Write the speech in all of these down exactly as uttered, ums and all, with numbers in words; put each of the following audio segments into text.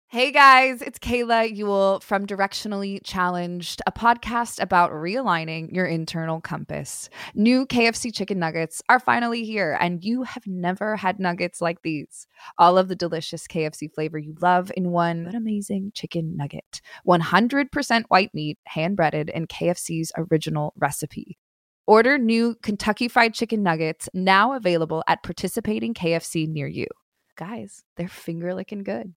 Hey guys, it's Kayla Ewell from Directionally Challenged, a podcast about realigning your internal compass. New K F C chicken nuggets are finally here, and you have never had nuggets like these. All of the delicious K F C flavor you love in one but amazing chicken nugget. one hundred percent white meat, hand-breaded in K F C's original recipe. Order new Kentucky Fried Chicken nuggets now available at participating K F C near you. Guys, they're finger-licking good.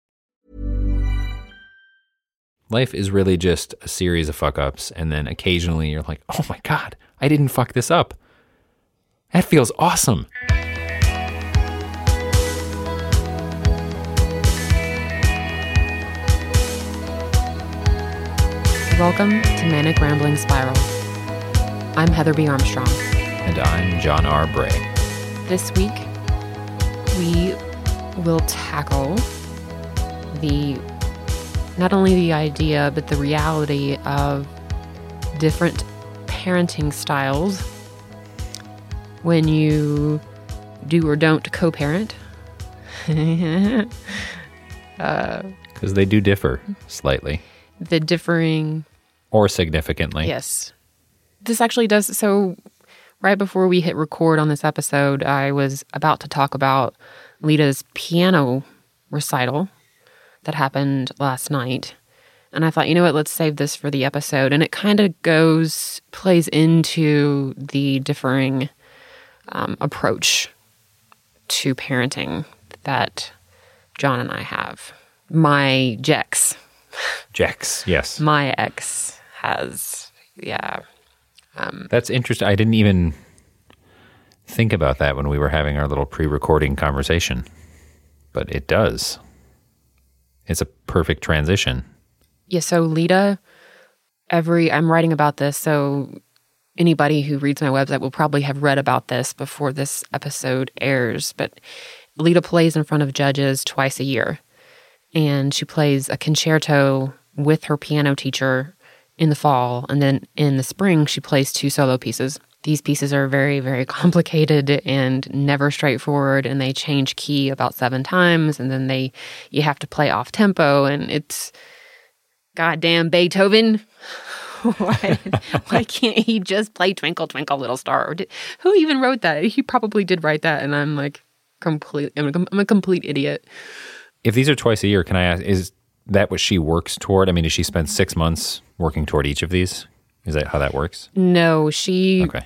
Life is really just a series of fuck-ups, and then occasionally you're like, oh my God, I didn't fuck this up. That feels awesome. Welcome to Manic Rambling Spiral. I'm Heather B. Armstrong. And I'm John R. Bray. This week, we will tackle the not only the idea, but the reality of different parenting styles when you do or don't co-parent. Because uh, they do differ slightly. The differing... Or significantly. Yes. This actually does... So right before we hit record on this episode, I was about to talk about Lita's piano recital that happened last night. And I thought, you know what, let's save this for the episode. And it kind of goes, plays into the differing um, approach to parenting that John and I have. My Jex. Jex, yes. My ex has, yeah. Um, That's interesting. I didn't even think about that when we were having our little pre-recording conversation. But it does. It's a perfect transition. Yeah, so Lita, every, I'm writing about this, so anybody who reads my website will probably have read about this before this episode airs, but Lita plays in front of judges twice a year, and she plays a concerto with her piano teacher in the fall, and then in the spring, she plays two solo pieces. These pieces are very, very complicated and never straightforward, and they change key about seven times, and then they you have to play off tempo, and it's goddamn Beethoven. why, why can't he just play Twinkle, Twinkle, Little Star? Did, who even wrote that? He probably did write that, and I'm like, complete. I'm a, I'm a complete idiot. If these are twice a year, can I ask, is that what she works toward? I mean, does she spend six months working toward each of these? Is that how that works? No, she... Okay.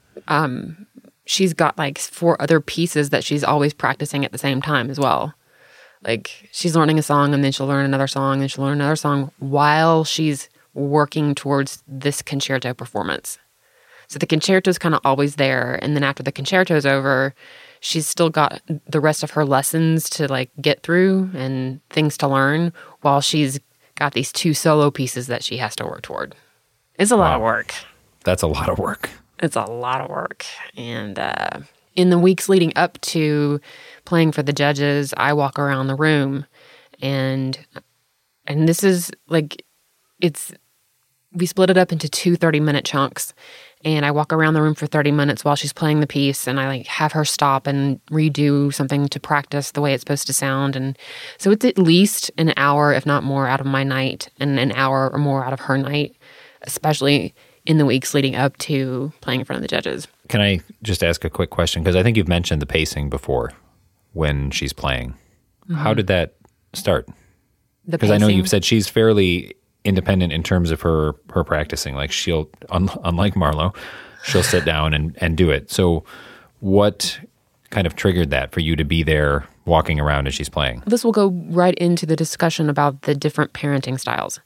Um, she's got like four other pieces that she's always practicing at the same time as well. Like she's learning a song and then she'll learn another song and she'll learn another song while she's working towards this concerto performance. So the concerto's kind of always there. And then after the concerto's over, she's still got the rest of her lessons to like get through and things to learn while she's got these two solo pieces that she has to work toward. It's a lot Wow. of work. That's a lot of work. It's a lot of work. And uh, in the weeks leading up to playing for the judges, I walk around the room and and this is like, it's, we split it up into two thirty-minute chunks. And I walk around the room for thirty minutes while she's playing the piece, and I like have her stop and redo something to practice the way it's supposed to sound. And so it's at least an hour, if not more, out of my night, and an hour or more out of her night, especially in the weeks leading up to playing in front of the judges. Can I just ask a quick question? Because I think you've mentioned the pacing before when she's playing. Mm-hmm. How did that start? Because I know you've said she's fairly independent in terms of her, her practicing. Like she'll, un, unlike Marlo, she'll sit down and, and do it. So what kind of triggered that for you to be there walking around as she's playing? This will go right into the discussion about the different parenting styles.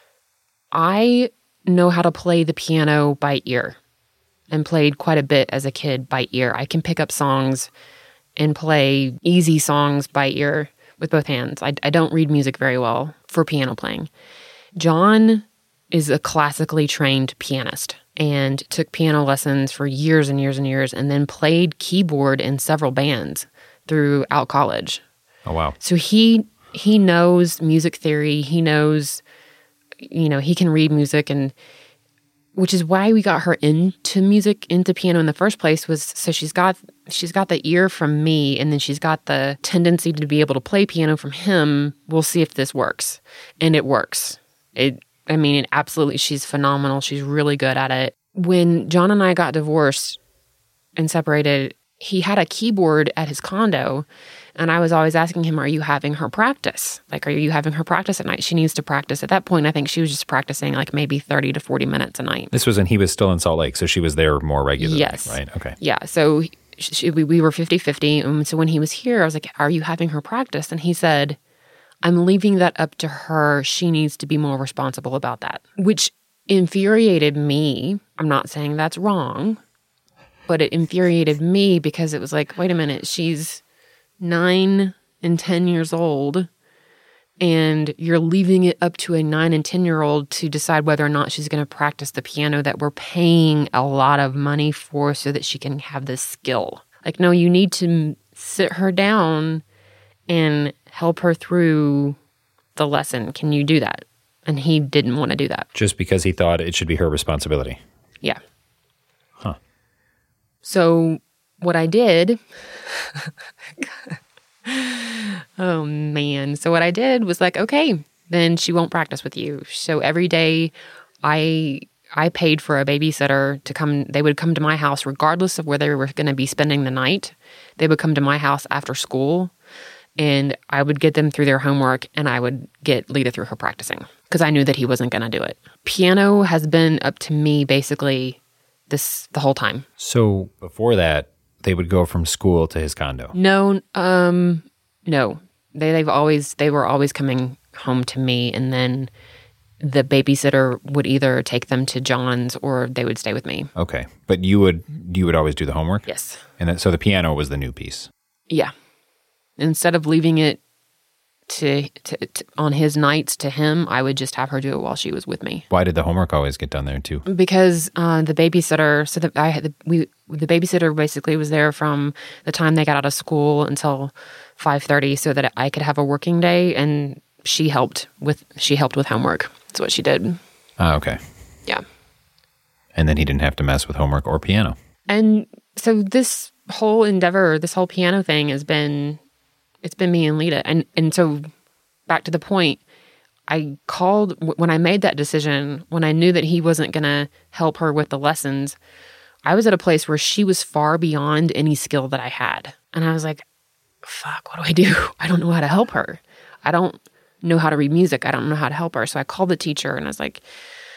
I know how to play the piano by ear and played quite a bit as a kid by ear. I can pick up songs and play easy songs by ear with both hands. I, I don't read music very well for piano playing. John is a classically trained pianist and took piano lessons for years and years and years and then played keyboard in several bands throughout college. Oh, wow. So he he knows music theory. He knows, you know, he can read music. And which is why we got her into music, into piano in the first place, was so she's got she's got the ear from me, and then she's got the tendency to be able to play piano from him. We'll see if this works. And it works. It, I mean, it absolutely, she's phenomenal. She's really good at it. When John and I got divorced and separated, he had a keyboard at his condo, and I was always asking him, are you having her practice? Like, are you having her practice at night? She needs to practice. At that point, I think she was just practicing like maybe thirty to forty minutes a night. This was when he was still in Salt Lake, so she was there more regularly, yes. right? Okay. Yeah, so she, we, we were fifty-fifty. And so when he was here, I was like, are you having her practice? And he said, I'm leaving that up to her. She needs to be more responsible about that, which infuriated me. I'm not saying that's wrong, but it infuriated me because it was like, wait a minute, she's nine and ten years old, and you're leaving it up to a nine and ten year old to decide whether or not she's going to practice the piano that we're paying a lot of money for so that she can have this skill. Like, no, you need to sit her down and help her through the lesson. Can you do that? And he didn't want to do that. Just because he thought it should be her responsibility. Yeah. Huh. So what I did, oh man. So what I did was like, okay, then she won't practice with you. So every day I I paid for a babysitter to come. They would come to my house regardless of where they were going to be spending the night. They would come to my house after school, and I would get them through their homework, and I would get Lita through her practicing because I knew that he wasn't going to do it. Piano has been up to me basically this the whole time. So before that, they would go from school to his condo? No, um, no. They, they've always, they were always coming home to me, and then the babysitter would either take them to John's or they would stay with me. Okay. But you would, you would always do the homework? Yes. And then, so the piano was the new piece? Yeah. Instead of leaving it to, to, to on his nights to him, I would just have her do it while she was with me. Why did the homework always get done there too? Because uh, the babysitter, so that I had the, we the babysitter basically was there from the time they got out of school until five thirty, so that I could have a working day, and she helped with she helped with homework. That's what she did. Oh, okay. Yeah. And then he didn't have to mess with homework or piano. And so this whole endeavor, this whole piano thing has been. It's been me and Lita. And and so back to the point, I called, when I made that decision, when I knew that he wasn't going to help her with the lessons, I was at a place where she was far beyond any skill that I had. And I was like, fuck, what do I do? I don't know how to help her. I don't know how to read music. I don't know how to help her. So I called the teacher and I was like,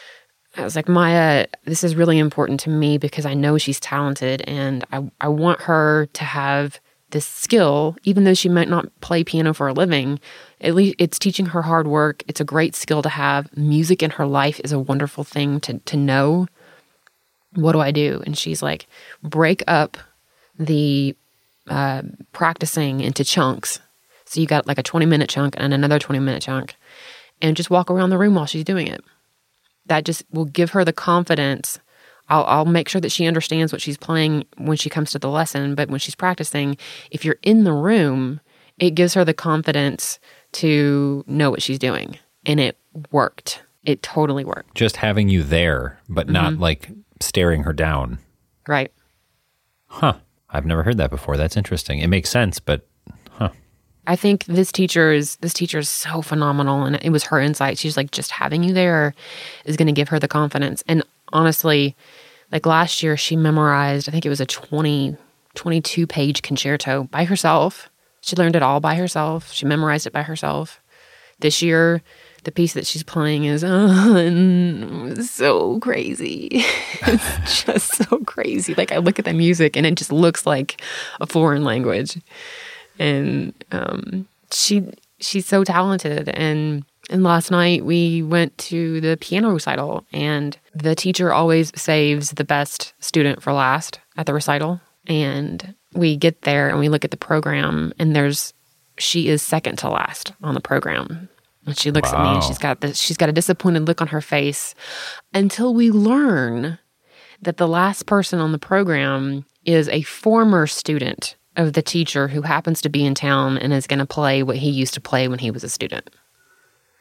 I was like, Maya, this is really important to me because I know she's talented and I, I want her to have this skill, even though she might not play piano for a living. At least it's teaching her hard work. It's a great skill to have. Music in her life is a wonderful thing to, to know. What do I do? And she's like, break up the uh, practicing into chunks. So you got like a twenty minute chunk and another twenty minute chunk, and just walk around the room while she's doing it. That just will give her the confidence. I'll, I'll make sure that she understands what she's playing when she comes to the lesson, but when she's practicing, if you're in the room, it gives her the confidence to know what she's doing. And it worked. It totally worked. Just having you there, but mm-hmm. not like staring her down. Right. Huh. I've never heard that before. That's interesting. It makes sense, but huh. I think this teacher is this teacher is so phenomenal, and it was her insight. She's like, just having you there is going to give her the confidence. And honestly, like last year, she memorized, I think it was a twenty, twenty-two page concerto by herself. She learned it all by herself. She memorized it by herself. This year, the piece that she's playing is uh, so crazy. It's just so crazy. Like I look at the music and it just looks like a foreign language. And um, she she's so talented. And And last night we went to the piano recital, and the teacher always saves the best student for last at the recital. And we get there and we look at the program, and there's she is second to last on the program. And she looks wow. at me and she's got this, she's got a disappointed look on her face until we learn that the last person on the program is a former student of the teacher who happens to be in town and is going to play what he used to play when he was a student.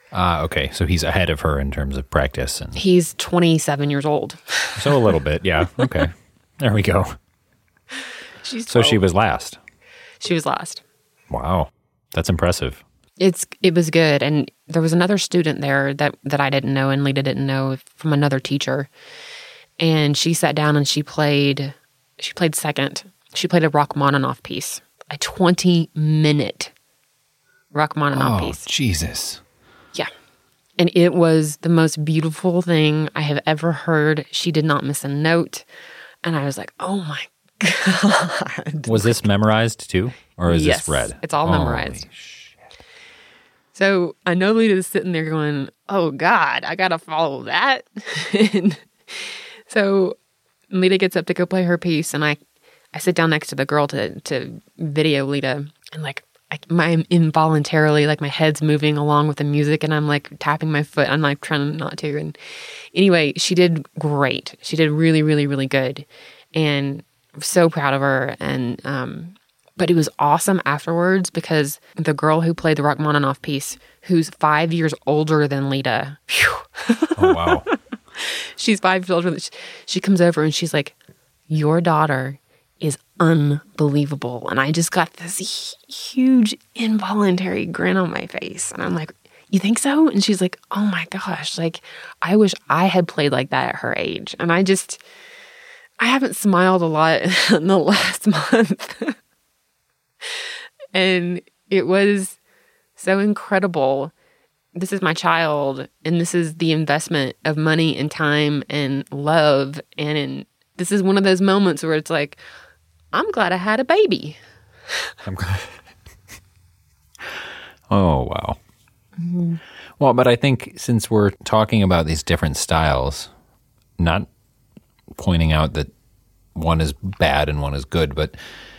Ah, uh, okay. So he's ahead of her in terms of practice. And he's twenty-seven years old. So a little bit, yeah. Okay. There we go. She's so she was last. She was last. Wow. That's impressive. It's It was good. And there was another student there that, that I didn't know and Lita didn't know from another teacher. And she sat down and she played, she played second. She played a Rachmaninoff piece, a twenty-minute Rachmaninoff oh, piece. Jesus. Yeah. And it was the most beautiful thing I have ever heard. She did not miss a note. And I was like, oh my God. Was this memorized too? Or is yes, this read? It's all memorized. Holy shit. So I know Lita's sitting there going, oh God, I got to follow that. And so Lita gets up to go play her piece. And I, I sit down next to the girl to, to video Lita. And like, I, my involuntarily, like my head's moving along with the music and I'm like tapping my foot. I'm like trying not to. And anyway, she did great. She did really, really, really good. And I'm so proud of her. And, um, but it was awesome afterwards because the girl who played the Rachmaninoff piece, who's five years older than Lita. Whew, oh, wow. She's five years older. She, she comes over and she's like, your daughter is unbelievable. And I just got this huge involuntary grin on my face. And I'm like, you think so? And she's like, oh my gosh, like I wish I had played like that at her age. And I just, I haven't smiled a lot in the last month. And it was so incredible. This is my child, and this is the investment of money and time and love. And in, this is one of those moments where it's like, I'm glad I had a baby. I'm glad. Oh, wow. Mm-hmm. Well, but I think since we're talking about these different styles, not pointing out that one is bad and one is good, but,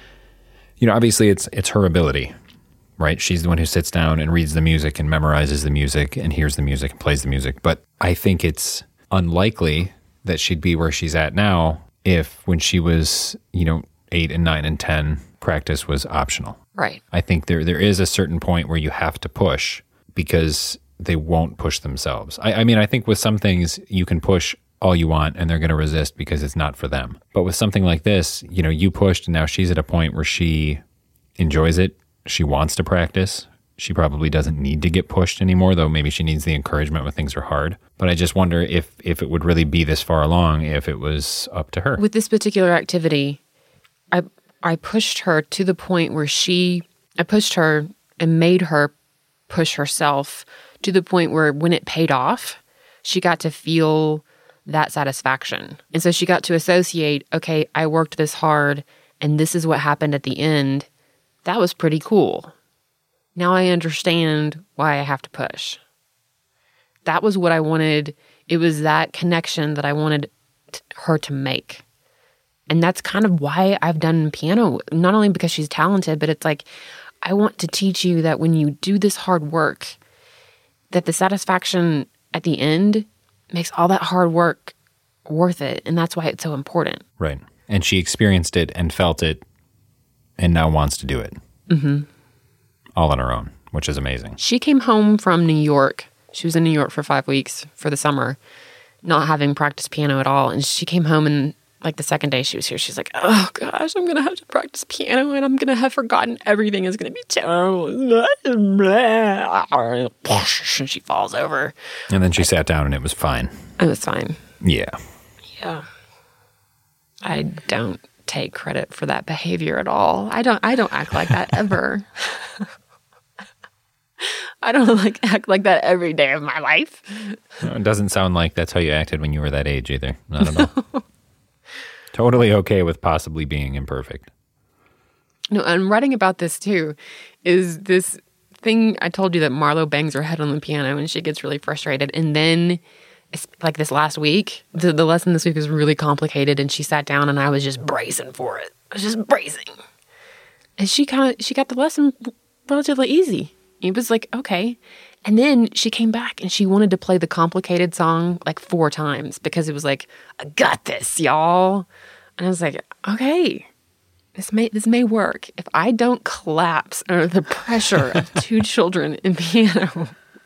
you know, obviously it's it's her ability, right? She's the one who sits down and reads the music and memorizes the music and hears the music and plays the music. But I think it's unlikely that she'd be where she's at now if when she was, you know, eight and nine and ten, practice was optional. Right. I think there there is a certain point where you have to push because they won't push themselves. I, I mean, I think with some things you can push all you want and they're going to resist because it's not for them. But with something like this, you know, you pushed and now she's at a point where she enjoys it. She wants to practice. She probably doesn't need to get pushed anymore, though maybe she needs the encouragement when things are hard. But I just wonder if if it would really be this far along if it was up to her. With this particular activity, I I pushed her to the point where she, I pushed her and made her push herself to the point where when it paid off, she got to feel that satisfaction. And so she got to associate, okay, I worked this hard and this is what happened at the end. That was pretty cool. Now I understand why I have to push. That was what I wanted. It was that connection that I wanted t- her to make. And that's kind of why I've done piano, not only because she's talented, but it's like, I want to teach you that when you do this hard work, that the satisfaction at the end makes all that hard work worth it. And that's why it's so important. Right. And she experienced it and felt it and now wants to do it. Mm-hmm. All on her own, which is amazing. She came home from New York. She was in New York for five weeks for the summer, not having practiced piano at all. And she came home and like the second day she was here, she's like, oh gosh, I'm going to have to practice piano and I'm going to have forgotten everything is going to be terrible. And she falls over. And then she sat down and it was fine. It was fine. Yeah. Yeah. I don't take credit for that behavior at all. I don't, I don't act like that ever. I don't like act like that every day of my life. No, it doesn't sound like that's how you acted when you were that age either. Not at all. Totally okay with possibly being imperfect. No, I'm writing about this too, is this thing I told you that Marlo bangs her head on the piano and she gets really frustrated. And then, it's like this last week, the, the lesson this week was really complicated and she sat down and I was just bracing for it. I was just bracing. And she kind of, she got the lesson relatively easy. It was like, okay. And then she came back and she wanted to play the complicated song like four times because it was like, I got this, y'all. And I was like, okay, this may this may work. If I don't collapse under the pressure of two children in piano,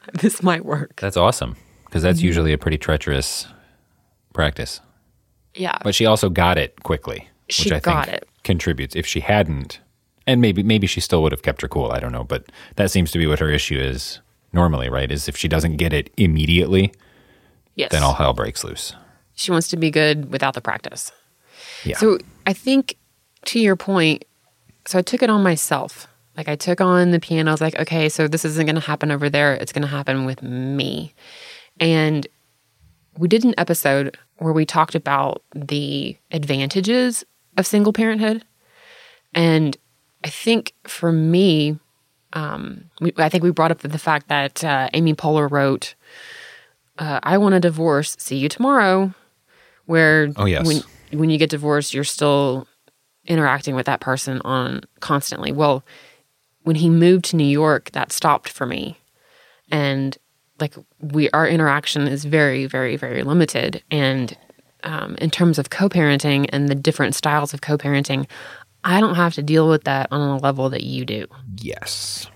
this might work. That's awesome, because that's mm-hmm. usually a pretty treacherous practice. Yeah. But she also got it quickly, she which I got think it. contributes. If she hadn't, and maybe maybe she still would have kept her cool, I don't know, but that seems to be what her issue is normally, right? Is if she doesn't get it immediately, yes. then all hell breaks loose. She wants to be good without the practice. Yeah. So I think, to your point, so I took it on myself. Like, I took on the piano. I was like, okay, so this isn't going to happen over there. It's going to happen with me. And we did an episode where we talked about the advantages of single parenthood. And I think for me, um, we, I think we brought up the fact that uh, Amy Poehler wrote, uh, I want a divorce, see you tomorrow, where oh, yes. when, when you get divorced, you're still interacting with that person on constantly. Well, when he moved to New York, that stopped for me. And like we, our interaction is very, very, very limited. And um, in terms of co-parenting and the different styles of co-parenting, I don't have to deal with that on a level that you do. Yes.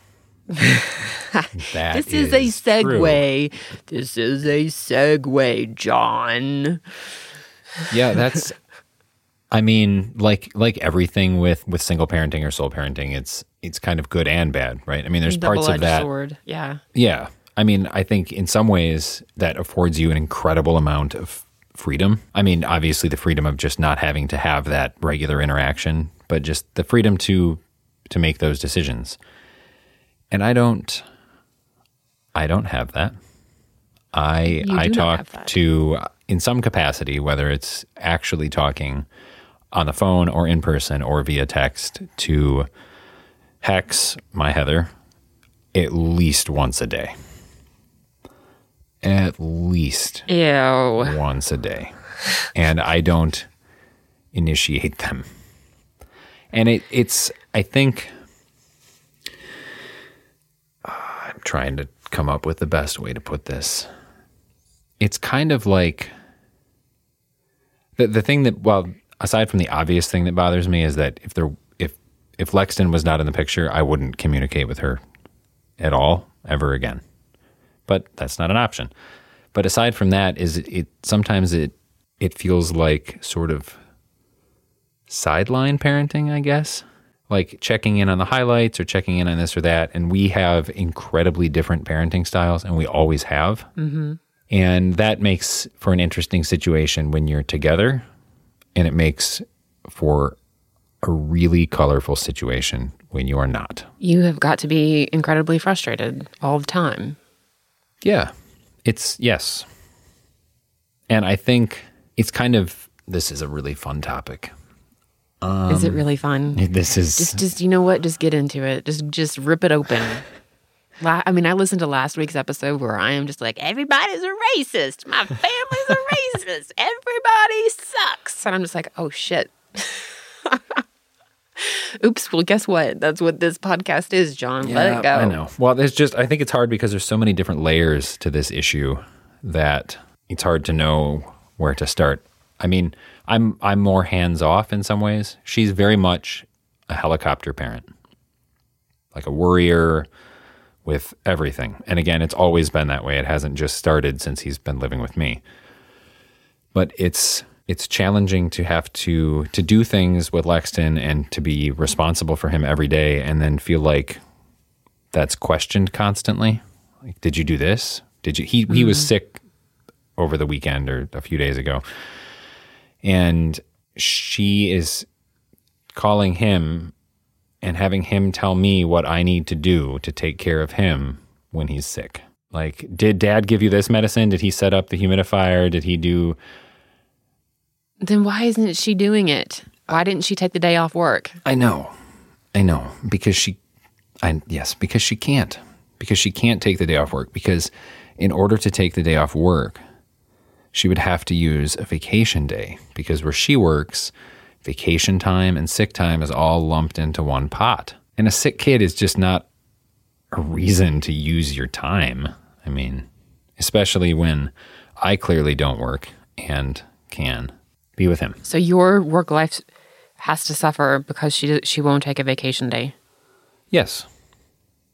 This is, is a segue. True. This is a segue, John. Yeah, that's, I mean, like like everything with, with single parenting or sole parenting, it's it's kind of good and bad, right? I mean, there's parts of that. Sword. Yeah. Yeah. I mean, I think in some ways that affords you an incredible amount of freedom. I mean, obviously the freedom of just not having to have that regular interaction, but just the freedom to to make those decisions. And I don't I don't have that. I You I do not talk have that. to in some capacity, whether it's actually talking on the phone or in person or via text, to Hex, my Heather, at least once a day. At least Ew. once a day. And I don't initiate them. And it, it's, I think, uh, I'm trying to come up with the best way to put this. It's kind of like, the the thing that, well, aside from the obvious thing that bothers me is that if there, if, if Lexton was not in the picture, I wouldn't communicate with her at all, ever again. But that's not an option. But aside from that, is it, it sometimes it it feels like sort of sideline parenting, I guess. Like checking in on the highlights or checking in on this or that. And we have incredibly different parenting styles, and we always have. Mm-hmm. And that makes for an interesting situation when you're together, and it makes for a really colorful situation when you are not. You have got to be incredibly frustrated all the time. Yeah, it's, yes. And I think it's kind of, this is a really fun topic. Um, is it really fun? This is... Just, just, you know what? Just get into it. Just, just rip it open. La- I mean, I listened to last week's episode where I am just like, everybody's a racist. My family's a racist. Everybody sucks. And I'm just like, oh, shit. Oops. Well, guess what? That's what this podcast is, John. Yeah, Let it go. I know. Well, there's just, I think it's hard because there's so many different layers to this issue that it's hard to know where to start. I mean, I'm I'm more hands-off in some ways. She's very much a helicopter parent, like a worrier with everything. And again, it's always been that way. It hasn't just started since he's been living with me. But it's it's challenging to have to to do things with Lexton and to be responsible for him every day, and then feel like that's questioned constantly. Like, did you do this? Did you? He mm-hmm. he was sick over the weekend or a few days ago. And she is calling him and having him tell me what I need to do to take care of him when he's sick. Like, did Dad give you this medicine? Did he set up the humidifier? Did he do... Then why isn't she doing it? Why didn't she take the day off work? I know. I know. Because she... I Yes, because she can't. Because she can't take the day off work. Because in order to take the day off work, she would have to use a vacation day, because where she works, vacation time and sick time is all lumped into one pot. And a sick kid is just not a reason to use your time. I mean, especially when I clearly don't work and can be with him. So your work life has to suffer because she she won't take a vacation day. Yes.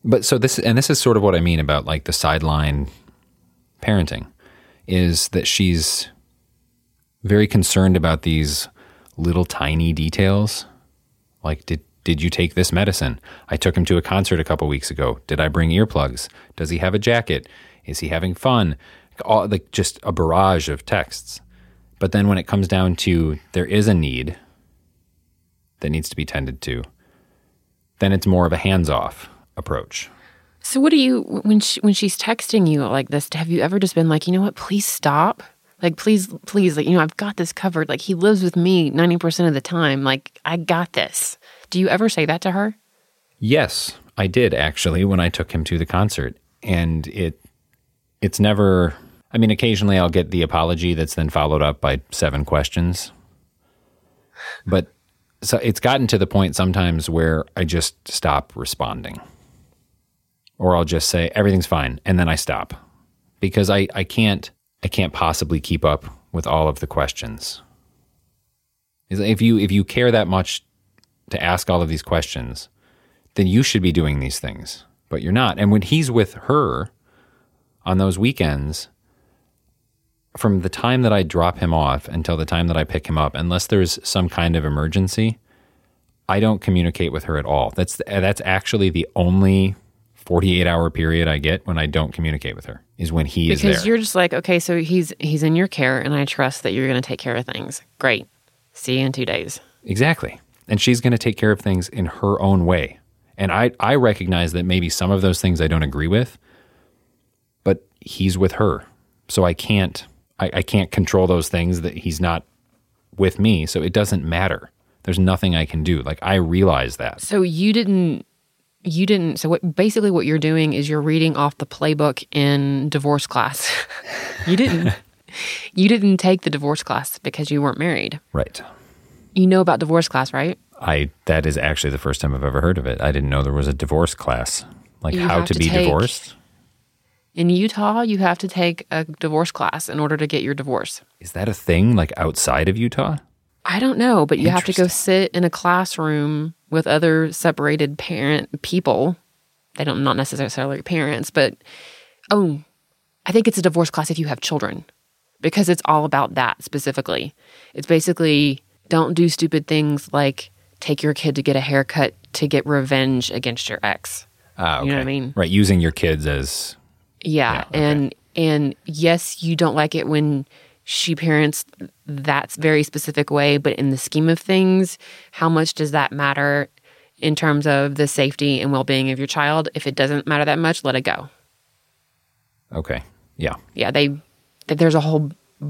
But so this, and this is sort of what I mean about like the sideline parenting, is that she's very concerned about these little tiny details. Like, did did you take this medicine? I took him to a concert a couple weeks ago. Did I bring earplugs? Does he have a jacket? Is he having fun? All, like just a barrage of texts. But then when it comes down to there is a need that needs to be tended to, then it's more of a hands-off approach. So what do you, when she, when she's texting you like this, have you ever just been like, you know what, please stop? Like, please, please, like, you know, I've got this covered. Like, he lives with me ninety percent of the time. Like, I got this. Do you ever say that to her? Yes, I did actually when I took him to the concert. And it it's never, I mean, occasionally I'll get the apology that's then followed up by seven questions. But so it's gotten to the point sometimes where I just stop responding. Or I'll just say, everything's fine, and then I stop. Because I, I can't I can't possibly keep up with all of the questions. If you if you care that much to ask all of these questions, then you should be doing these things. But you're not. And when he's with her on those weekends, from the time that I drop him off until the time that I pick him up, unless there's some kind of emergency, I don't communicate with her at all. That's that's actually the only forty-eight hour period I get when I don't communicate with her, is when he is there. Because you're just like, okay, so he's he's in your care, and I trust that you're going to take care of things. Great. See you in two days. Exactly. And she's going to take care of things in her own way. And I, I recognize that maybe some of those things I don't agree with, but he's with her. So I can't I, I can't control those things that he's not with me. So it doesn't matter. There's nothing I can do. Like, I realize that. So you didn't You didn't, so what, basically what you're doing is you're reading off the playbook in divorce class. You didn't, you didn't take the divorce class because you weren't married. Right. You know about divorce class, right? I, that is actually the first time I've ever heard of it. I didn't know there was a divorce class. Like, You how have to, to be take- divorced. In Utah, you have to take a divorce class in order to get your divorce. Is that a thing, like, outside of Utah? I don't know, but you have to go Interesting. sit in a classroom with other separated parent people. They don't, not necessarily parents, but, oh, I think it's a divorce class if you have children, because it's all about that specifically. It's basically, don't do stupid things like take your kid to get a haircut to get revenge against your ex. Ah, okay. You know what I mean? Right, using your kids as... Yeah, Yeah, okay. and and yes, you don't like it when she parents that very specific way, but in the scheme of things, how much does that matter in terms of the safety and well-being of your child? If it doesn't matter that much, let it go. Okay, yeah. Yeah, they there's a whole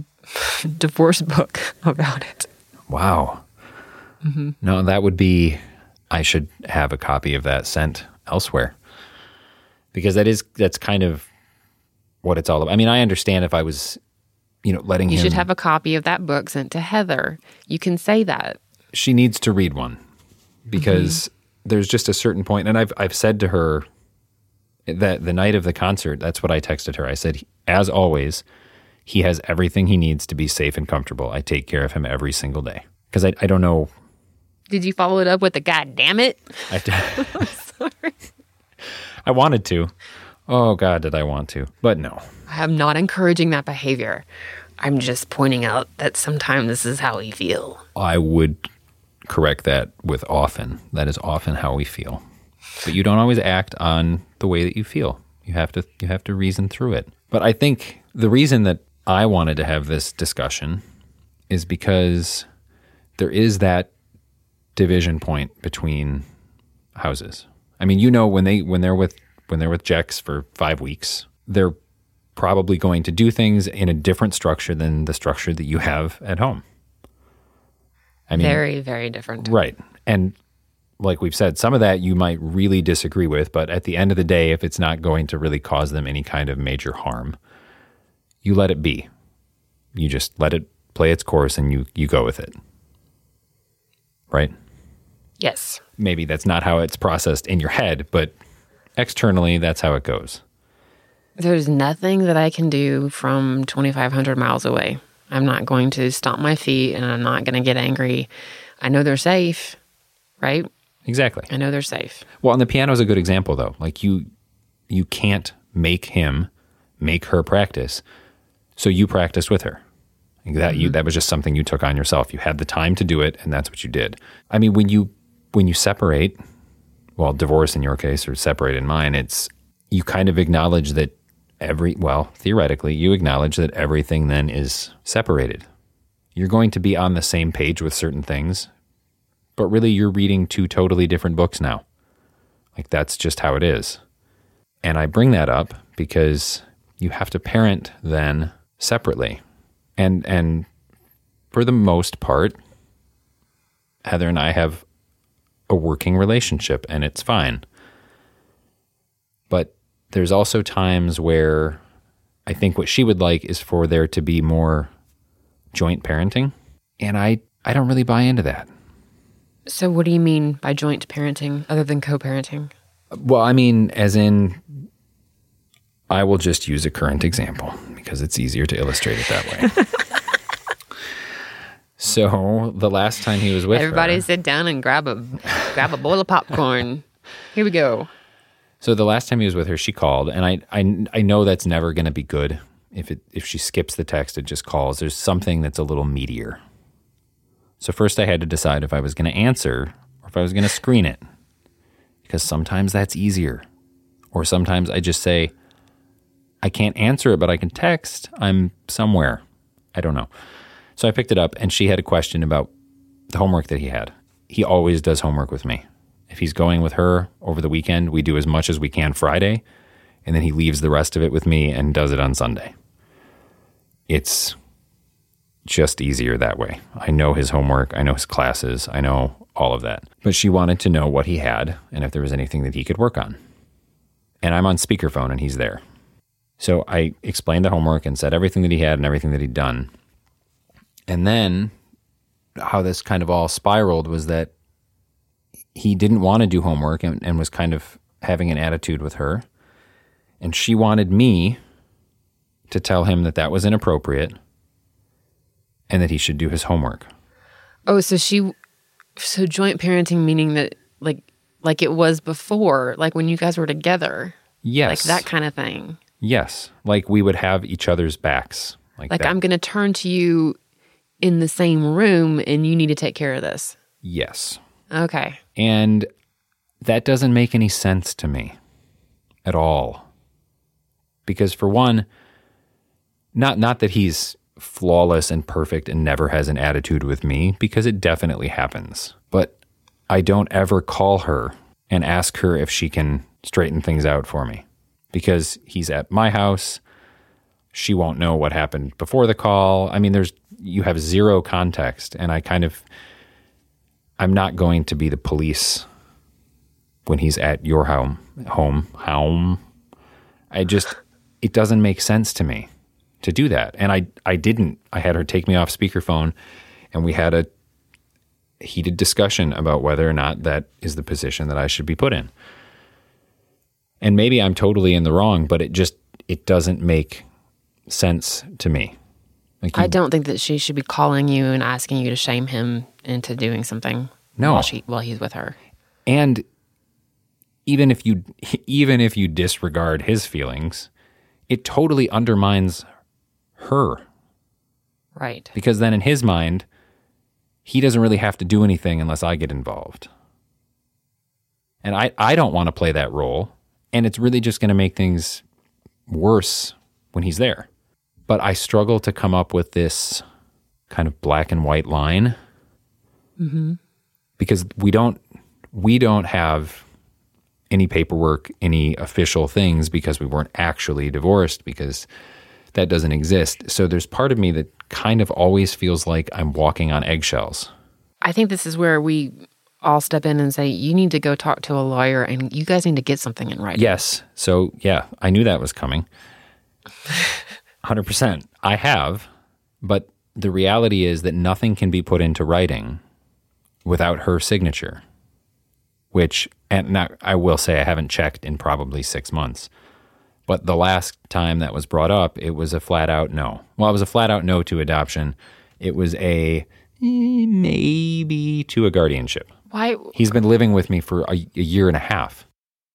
divorce book about it. Wow. Mm-hmm. No, that would be... I should have a copy of that sent elsewhere. Because that is, that's kind of what it's all about. I mean, I understand if I was, you know, letting You him... should have a copy of that book sent to Heather. You can say that. She needs to read one. Because mm-hmm. there's just a certain point, and I've I've said to her that the night of the concert, that's what I texted her. I said, as always, he has everything he needs to be safe and comfortable. I take care of him every single day. Because I, I don't know... Did you follow it up with a God damn it? I, I'm sorry. I wanted to. Oh, God, did I want to. But no. I'm not encouraging that behavior. I'm just pointing out that sometimes this is how we feel. I would correct that with often. That is often how we feel. But you don't always act on the way that you feel. You have to you have to reason through it. But I think the reason that I wanted to have this discussion is because there is that division point between houses. I mean, you know, when they when they're with when they're with Jex for five weeks, they're probably going to do things in a different structure than the structure that you have at home. I mean, very, very different. Right. And like we've said, some of that you might really disagree with, but at the end of the day, if it's not going to really cause them any kind of major harm, you let it be. You just let it play its course and you, you go with it. Right? Yes. Maybe that's not how it's processed in your head, but externally, that's how it goes. There's nothing that I can do from twenty-five hundred miles away. I'm not going to stomp my feet and I'm not going to get angry. I know they're safe, right? Exactly. I know they're safe. Well, and the piano is a good example, though. Like you, you can't make him make her practice, so you practiced with her. Like that mm-hmm. you that was just something you took on yourself. You had the time to do it, and that's what you did. I mean, when you when you separate, well, divorce in your case or separate in mine, it's you kind of acknowledge that every well, theoretically, you acknowledge that everything then is separated. You're going to be on the same page with certain things, but really you're reading two totally different books now. Like that's just how it is. And I bring that up because you have to parent then separately. And and for the most part, Heather and I have a working relationship and it's fine. But there's also times where I think what she would like is for there to be more joint parenting. And I, I don't really buy into that. So what do you mean by joint parenting other than co-parenting? Well, I mean, as in, I will just use a current example because it's easier to illustrate it that way. So the last time he was with Everybody her... sit down and grab a grab a bowl of popcorn. Here we go. So the last time he was with her, she called, and I I, I know that's never going to be good. If it if she skips the text, it just calls. There's something that's a little meatier. So first I had to decide if I was going to answer or if I was going to screen it. Because sometimes that's easier. Or sometimes I just say, I can't answer it, but I can text. I'm somewhere. I don't know. So I picked it up, and she had a question about the homework that he had. He always does homework with me. If he's going with her over the weekend, we do as much as we can Friday, and then he leaves the rest of it with me and does it on Sunday. It's just easier that way. I know his homework. I know his classes. I know all of that. But she wanted to know what he had and if there was anything that he could work on. And I'm on speakerphone, and he's there. So I explained the homework and said everything that he had and everything that he'd done. And then how this kind of all spiraled was that he didn't want to do homework and, and was kind of having an attitude with her. And she wanted me to tell him that that was inappropriate and that he should do his homework. Oh, so she, so joint parenting meaning that like, like it was before, like when you guys were together. Yes. Like that kind of thing. Yes. Like we would have each other's backs. Like, like that. I'm going to turn to you in the same room and you need to take care of this. Yes. Okay. And that doesn't make any sense to me at all. Because for one, not not that he's flawless and perfect and never has an attitude with me, because it definitely happens. But I don't ever call her and ask her if she can straighten things out for me. Because he's at my house, she won't know what happened before the call. I mean, there's you have zero context, and I kind of, I'm not going to be the police when he's at your home, home, home. I just, it doesn't make sense to me to do that. And I, I didn't. I had her take me off speakerphone, and we had a heated discussion about whether or not that is the position that I should be put in. And maybe I'm totally in the wrong, but it just, it doesn't make sense to me. Like you, I don't think that she should be calling you and asking you to shame him into doing something no. while she while he's with her. And even if you even if you disregard his feelings, it totally undermines her. Right. Because then in his mind, he doesn't really have to do anything unless I get involved. And I, I don't want to play that role. And it's really just going to make things worse when he's there. But I struggle to come up with this kind of black and white line. Mm-hmm. Because we don't we don't have any paperwork, any official things, because we weren't actually divorced, because that doesn't exist. So there's part of me that kind of always feels like I'm walking on eggshells. I think this is where we all step in and say, you need to go talk to a lawyer and you guys need to get something in writing. Yes. So yeah, I knew that was coming. one hundred percent. I have, but the reality is that nothing can be put into writing without her signature, which, and now I will say I haven't checked in probably six months. But the last time that was brought up, it was a flat out no. Well, it was a flat out no to adoption. It was a maybe to a guardianship. Why? He's been living with me for a, a year and a half.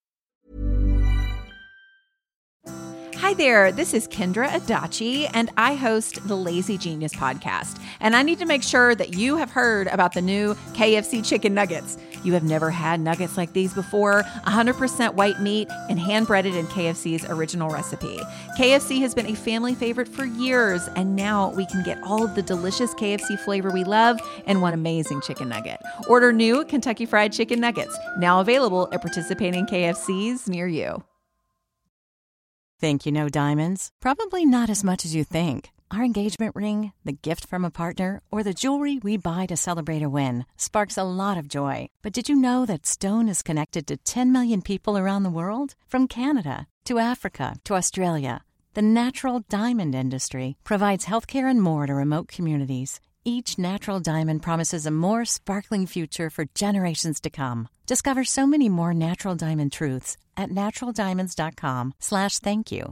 Hi there, this is Kendra Adachi, and I host the Lazy Genius podcast. And I need to make sure that you have heard about the new K F C chicken nuggets. You have never had nuggets like these before, one hundred percent white meat and hand-breaded in K F C's original recipe. K F C has been a family favorite for years, and now we can get all of the delicious K F C flavor we love in one amazing chicken nugget. Order new Kentucky Fried Chicken Nuggets, now available at participating K F Cs near you. Think you know diamonds? Probably not as much as you think. Our engagement ring, the gift from a partner, or the jewelry we buy to celebrate a win sparks a lot of joy. But did you know that Stone is connected to ten million people around the world? From Canada to Africa to Australia. The natural diamond industry provides healthcare and more to remote communities. Each natural diamond promises a more sparkling future for generations to come. Discover so many more natural diamond truths at naturaldiamonds.com slash thank you.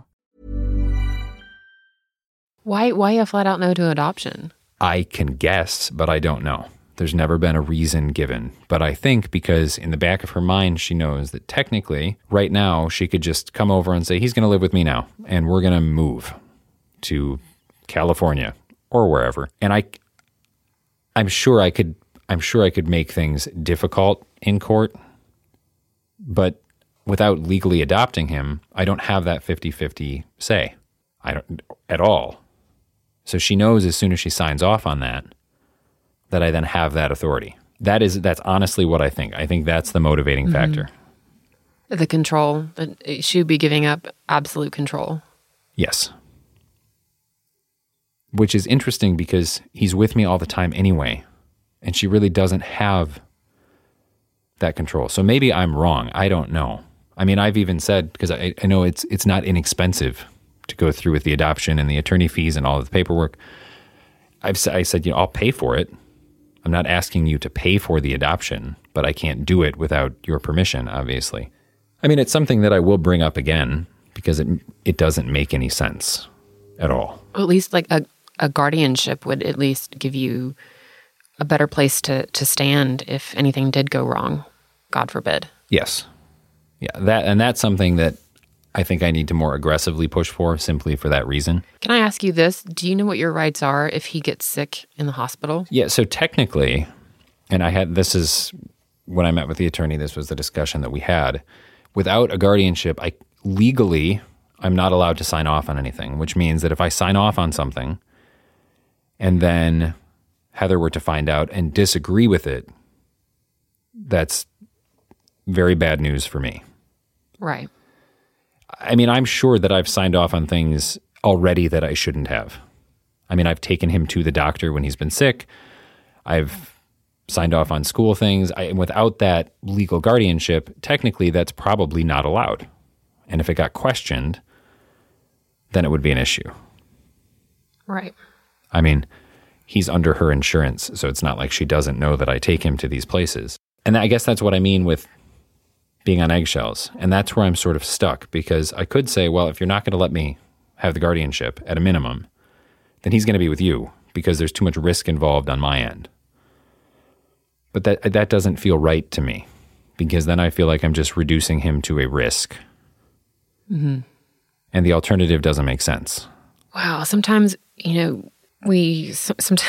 Why, why a flat out no to adoption? I can guess, but I don't know. There's never been a reason given. But I think because in the back of her mind, she knows that technically, right now, she could just come over and say, he's going to live with me now, and we're going to move to California or wherever. And I, I'm sure I could, I'm sure I could make things difficult in court, but without legally adopting him, I don't have that fifty-fifty say. I don't at all. So she knows as soon as she signs off on that, that I then have that authority. That is, that's honestly what I think. I think that's the motivating mm-hmm. factor. The control, that she would be giving up absolute control. Yes. Which is interesting because he's with me all the time anyway, and she really doesn't have that control. So maybe I'm wrong. I don't know. I mean, I've even said, because I, I know it's it's not inexpensive to go through with the adoption and the attorney fees and all of the paperwork. I've I said, you know, I'll pay for it. I'm not asking you to pay for the adoption, but I can't do it without your permission, obviously. I mean, it's something that I will bring up again because it it doesn't make any sense at all. Well, at least like a, a guardianship would at least give you a better place to, to stand if anything did go wrong, God forbid. Yes. Yeah, that and that's something that I think I need to more aggressively push for simply for that reason. Can I ask you this? Do you know what your rights are if he gets sick in the hospital? Yeah, so technically, and I had this is when I met with the attorney, this was the discussion that we had. Without a guardianship, I legally I'm not allowed to sign off on anything, which means that if I sign off on something and then Heather were to find out and disagree with it, that's very bad news for me. Right. I mean, I'm sure that I've signed off on things already that I shouldn't have. I mean, I've taken him to the doctor when he's been sick. I've signed off on school things. I, without that legal guardianship, technically that's probably not allowed. And if it got questioned, then it would be an issue. Right. I mean, he's under her insurance, so it's not like she doesn't know that I take him to these places. And I guess that's what I mean with being on eggshells. And that's where I'm sort of stuck, because I could say, well, if you're not going to let me have the guardianship at a minimum, then he's going to be with you because there's too much risk involved on my end. But that that doesn't feel right to me, because then I feel like I'm just reducing him to a risk. Mm-hmm. And the alternative doesn't make sense. Wow. Sometimes, you know, we, sometimes,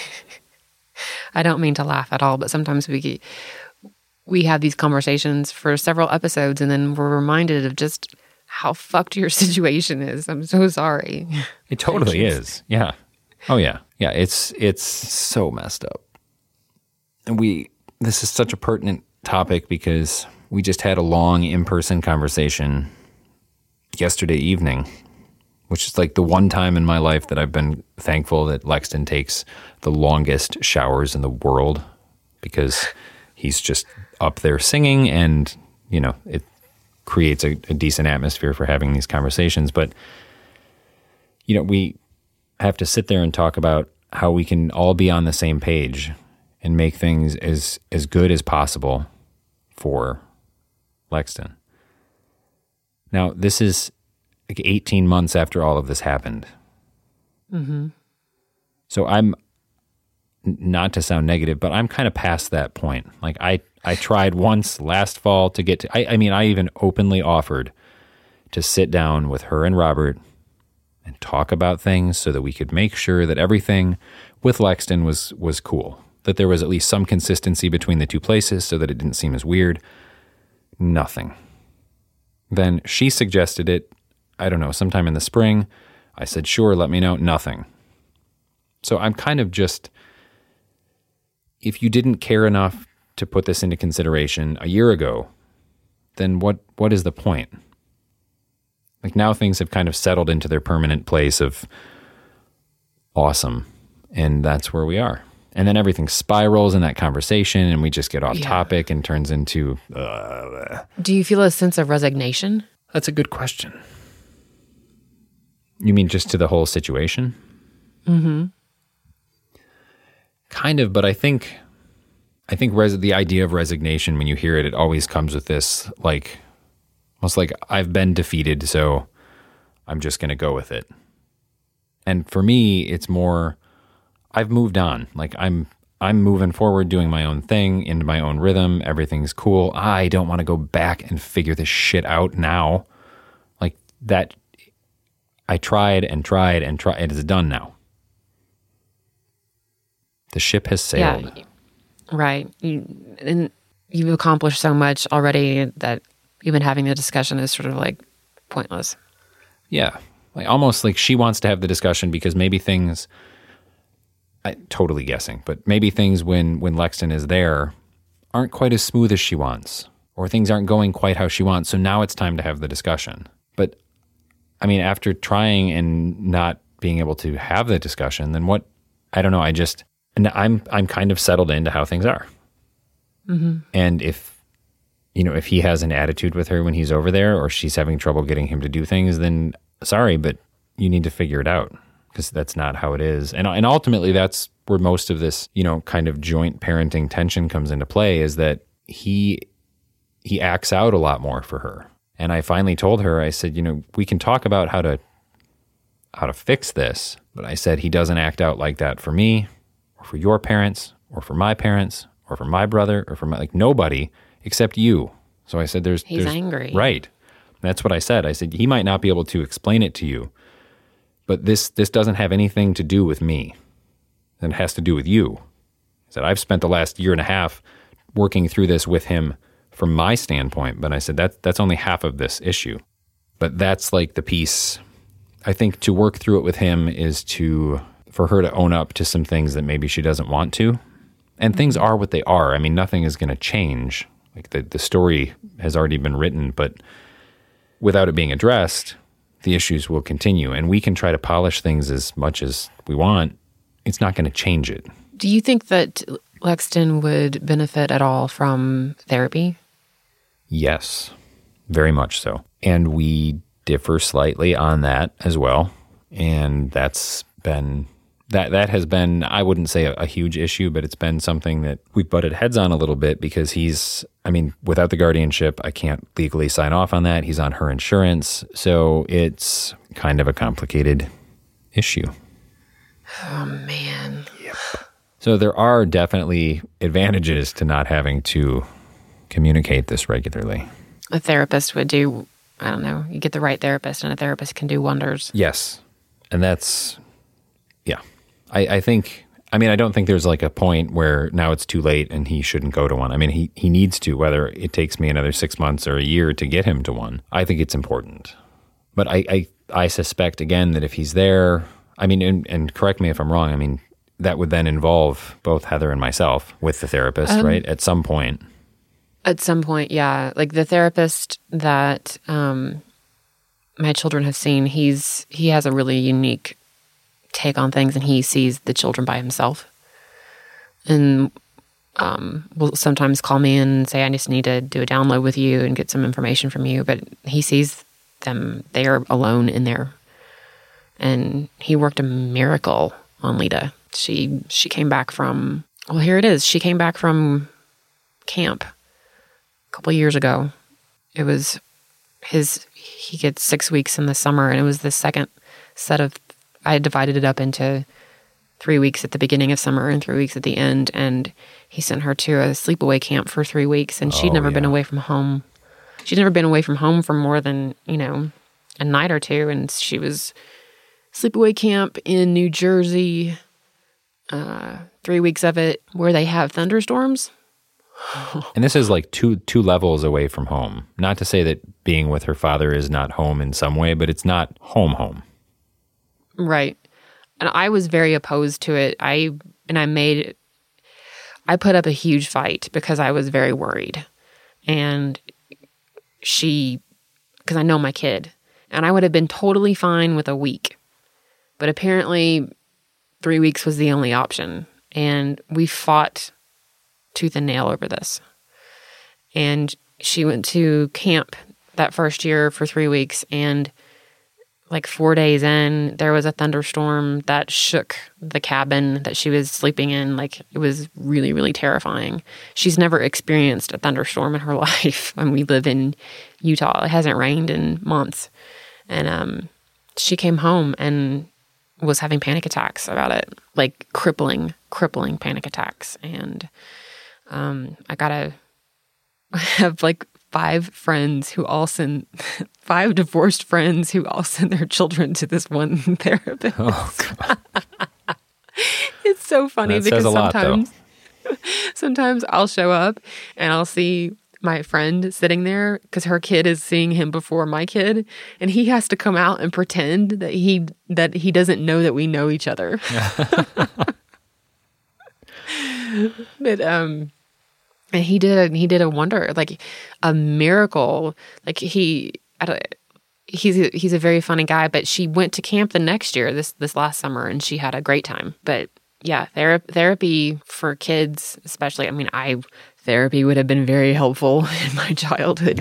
I don't mean to laugh at all, but sometimes we we have these conversations for several episodes and then we're reminded of just how fucked your situation is. I'm so sorry. It totally is. Yeah. Oh yeah. Yeah. It's, it's so messed up. And we, this is such a pertinent topic because we just had a long in-person conversation yesterday evening, which is like the one time in my life that I've been thankful that Lexton takes the longest showers in the world, because he's just up there singing and, you know, it creates a, a decent atmosphere for having these conversations. But, you know, we have to sit there and talk about how we can all be on the same page and make things as, as good as possible for Lexton. Now, this is like eighteen months after all of this happened. Mm-hmm. So I'm not to sound negative, but I'm kind of past that point. Like I, I tried once last fall to get to, I, I mean, I even openly offered to sit down with her and Robert and talk about things so that we could make sure that everything with Lexton was, was cool, that there was at least some consistency between the two places so that it didn't seem as weird. Nothing. Then she suggested it, I don't know, sometime in the spring. I said, sure, let me know. Nothing. So I'm kind of just, if you didn't care enough to put this into consideration a year ago, then what what is the point? Like now things have kind of settled into their permanent place of awesome, and that's where we are. And then everything spirals in that conversation, and we just get off Yeah. topic and turns into... Uh, Do you feel a sense of resignation? That's a good question. You mean just to the whole situation? Mm-hmm. Kind of, but I think, I think res- the idea of resignation, when you hear it, it always comes with this, like, almost like I've been defeated, so I'm just going to go with it. And for me, it's more, I've moved on. Like I'm, I'm moving forward, doing my own thing, into my own rhythm. Everything's cool. I don't want to go back and figure this shit out now. Like that, I tried and tried and tried. It is done now. The ship has sailed. Yeah, right. You, and you've accomplished so much already that even having the discussion is sort of like pointless. Yeah. Like almost like she wants to have the discussion because maybe things, I totally guessing, but maybe things when, when Lexton is there aren't quite as smooth as she wants, or things aren't going quite how she wants. So now it's time to have the discussion. But I mean, after trying and not being able to have the discussion, then what, I don't know. I just, and I'm, I'm kind of settled into how things are. Mm-hmm. And if, you know, if he has an attitude with her when he's over there, or she's having trouble getting him to do things, then sorry, but you need to figure it out, because that's not how it is. And and ultimately, that's where most of this, you know, kind of joint parenting tension comes into play, is that he he acts out a lot more for her. And I finally told her, I said, you know, we can talk about how to how to fix this, but I said he doesn't act out like that for me, or for your parents, or for my parents, or for my brother, or for my, like nobody except you. So I said, there's He's there's, angry. Right. That's what I said. I said, he might not be able to explain it to you, but this this doesn't have anything to do with me. It has to do with you. I said, I've spent the last year and a half working through this with him from my standpoint, but I said, that, that's only half of this issue. But that's like the piece, I think, to work through it with him is to, for her to own up to some things that maybe she doesn't want to. And things are what they are. I mean, nothing is going to change. Like the, the story has already been written, but without it being addressed, the issues will continue. And we can try to polish things as much as we want. It's not going to change it. Do you think that Lexton would benefit at all from therapy? Yes, very much so. And we differ slightly on that as well. And that's been, that that has been, I wouldn't say a, a huge issue, but it's been something that we've butted heads on a little bit, because he's, I mean, without the guardianship, I can't legally sign off on that. He's on her insurance. So it's kind of a complicated issue. Oh, man. Yep. So there are definitely advantages to not having to communicate this regularly. A therapist would do, I don't know, you get the right therapist, and a therapist can do wonders. Yes. And that's, yeah. I, I think, I mean, I don't think there's like a point where now it's too late and he shouldn't go to one. I mean, he, he needs to, whether it takes me another six months or a year to get him to one. I think it's important. But I, I, I suspect, again, that if he's there, I mean, and, and correct me if I'm wrong, I mean, that would then involve both Heather and myself with the therapist, um, right? At some point. At some point, yeah. Like the therapist that um, my children have seen, he's he has a really unique take on things, and he sees the children by himself. And um, will sometimes call me and say, I just need to do a download with you and get some information from you. But he sees them, they are alone in there. And he worked a miracle on Lita. She she came back from, well, here it is. She came back from camp a couple of years ago. It was his, he gets six weeks in the summer, and it was the second set of, I divided it up into three weeks at the beginning of summer and three weeks at the end. And he sent her to a sleepaway camp for three weeks. And she'd Oh, never yeah. been away from home. She'd never been away from home for more than, you know, a night or two. And she was sleepaway camp in New Jersey, uh, three weeks of it, where they have thunderstorms. And this is like two two levels away from home. Not to say that being with her father is not home in some way, but it's not home home. Right. And I was very opposed to it. I and I made I put up a huge fight because I was very worried. And she, because I know my kid, and I would have been totally fine with a week. But apparently three weeks was the only option. And we fought tooth and nail over this. And she went to camp that first year for three weeks, and like four days in, there was a thunderstorm that shook the cabin that she was sleeping in. Like, it was really, really terrifying. She's never experienced a thunderstorm in her life. And we live in Utah. It hasn't rained in months. And um, she came home and was having panic attacks about it, like crippling, crippling panic attacks. And um, I gotta have like five friends who all send, five divorced friends who all send their children to this one therapist. Oh, God. It's so funny That because says a lot, sometimes, sometimes I'll show up and I'll see my friend sitting there because her kid is seeing him before my kid, and he has to come out and pretend that he that he doesn't know that we know each other. But um. And he did. He did a wonder, like a miracle. Like he, I don't, he's a, he's a very funny guy. But she went to camp the next year, this this last summer, and she had a great time. But yeah, thera- therapy for kids, especially. I mean, I therapy would have been very helpful in my childhood.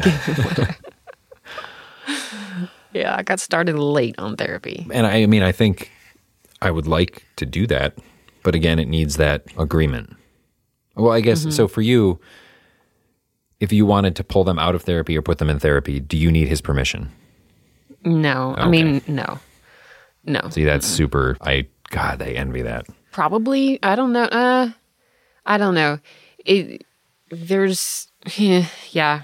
Yeah, I got started late on therapy. And I, I mean, I think I would like to do that, but again, it needs that agreement. Well, I guess, mm-hmm. So for you, if you wanted to pull them out of therapy or put them in therapy, do you need his permission? No. Okay. I mean, no. No. See, that's super, I, God, I envy that. Probably. I don't know. Uh, I don't know. It, there's, yeah.